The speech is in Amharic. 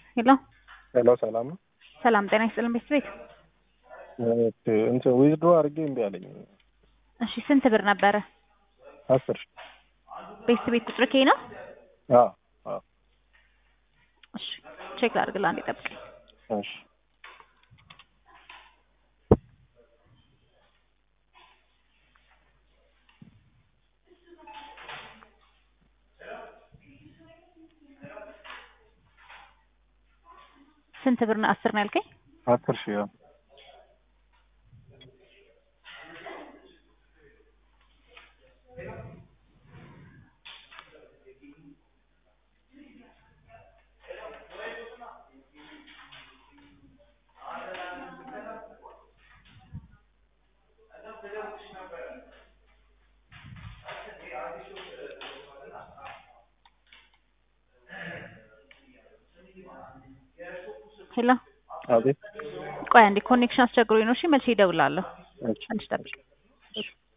ሄሎ ሄሎ ሰላም ነው። ሰላም ጤና ይስጥልን ቤት እንትን ዊዝድሮ አድርጌ እምቢ አለኝ። እሺ ስንት ብር ነበረ? 10 ቤት ቁጥር ከይ ነው? አዎ አዎ። እሺ ቼክ ላድርግልህ አንዴ ጠብቀኝ። እሺ ስንት ብር ነው? 10 ነው ያልከኝ? 10 ሺህ ያው ሄሎ አቤት። ቆይ አንዴ ኮኔክሽን አስቸግሮኝ ነው። እሺ መልሼ እደውላለሁ። እሺ አንቺ ጠብቂ።